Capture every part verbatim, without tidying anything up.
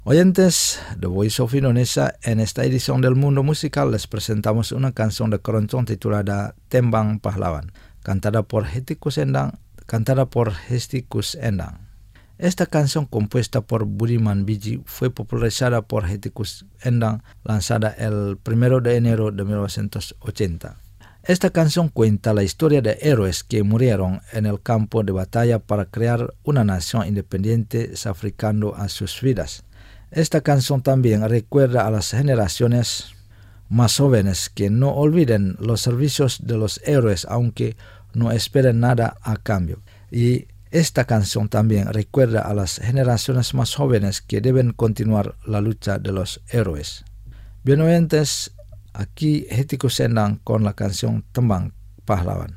Oyentes de Voice of Indonesia, en esta edición del Mundo Musical les presentamos una canción de Keroncong titulada Tembang Pahlawan, cantada por Hetty Koes Endang, cantada por Hetty Koes Endang. Esta canción, compuesta por Budiman Biji, fue popularizada por Hetty Koes Endang, lanzada el primero de enero de mil novecientos ochenta. Esta canción cuenta la historia de héroes que murieron en el campo de batalla para crear una nación independiente, sacrificando a sus vidas. Esta canción también recuerda a las generaciones más jóvenes que no olviden los servicios de los héroes, aunque no esperen nada a cambio. Y esta canción también recuerda a las generaciones más jóvenes que deben continuar la lucha de los héroes. Bien oyentes, aquí Hetty Koes Endang con la canción Tembang Pahlawan.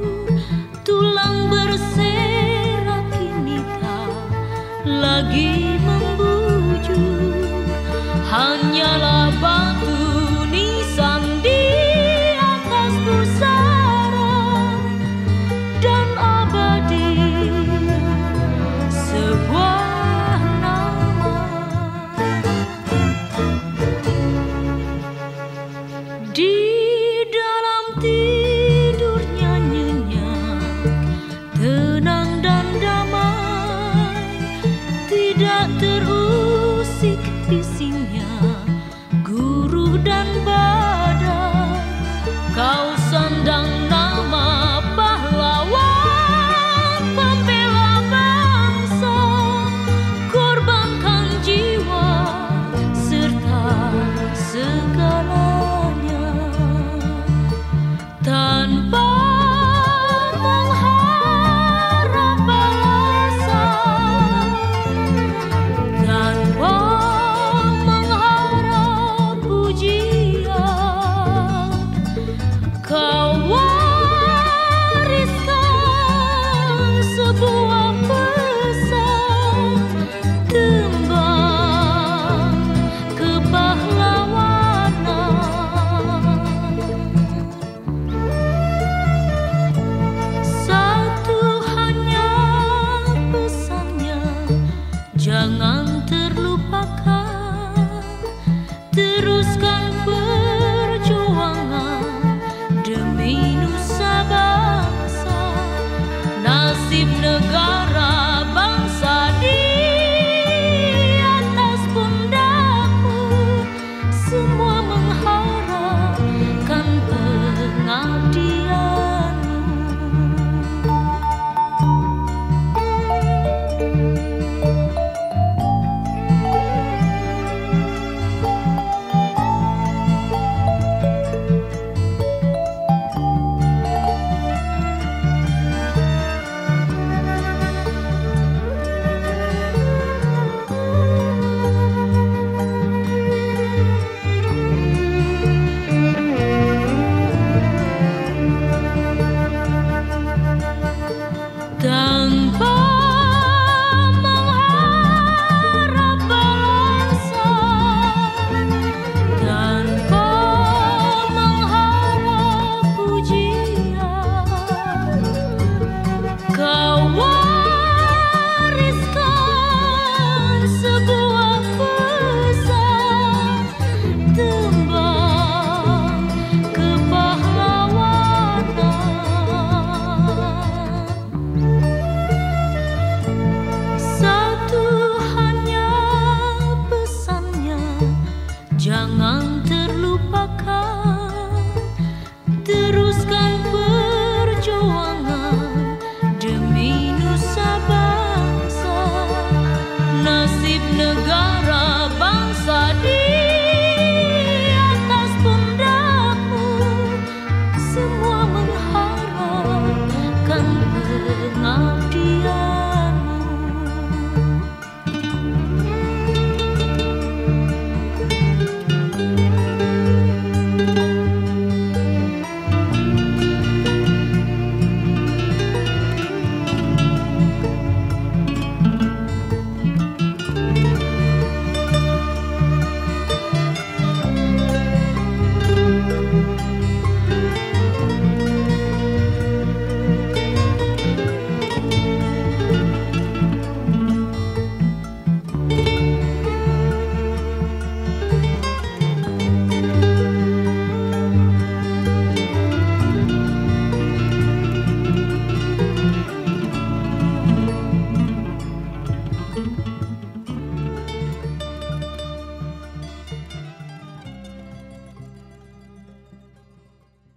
Tulang berserak kini tak lagi